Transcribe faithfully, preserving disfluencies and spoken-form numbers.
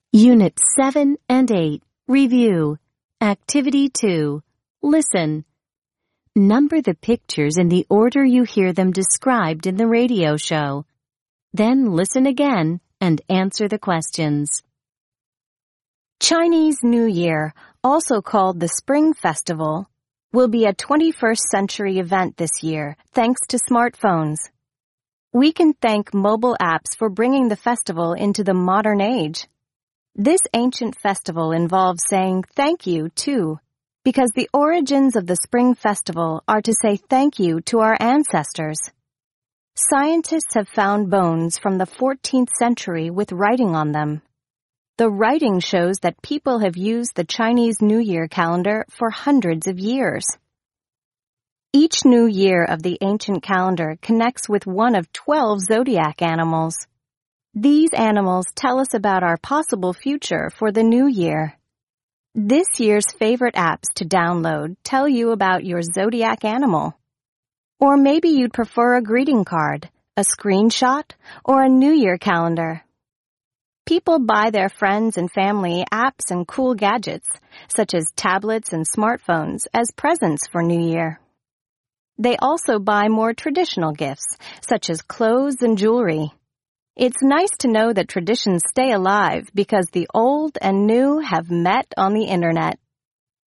Unit seven and eight. Review. Activity two. Listen. Number the pictures in the order you hear them described in the radio show. Then listen again and answer the questions. Chinese New Year, also called the Spring Festival, will be a twenty-first century event this year, thanks to smartphones. We can thank mobile apps for bringing the festival into the modern age. This ancient festival involves saying thank you, too, because the origins of the Spring Festival are to say thank you to our ancestors. Scientists have found bones from the fourteenth century with writing on them. The writing shows that people have used the Chinese New Year calendar for hundreds of years. Each new year of the ancient calendar connects with one of twelve zodiac animals. These animals tell us about our possible future for the new year. This year's favorite apps to download tell you about your zodiac animal. Or maybe you'd prefer a greeting card, a screenshot, or a New Year calendar. People buy their friends and family apps and cool gadgets, such as tablets and smartphones, as presents for New Year. They also buy more traditional gifts, such as clothes and jewelry. It's nice to know that traditions stay alive because the old and new have met on the Internet.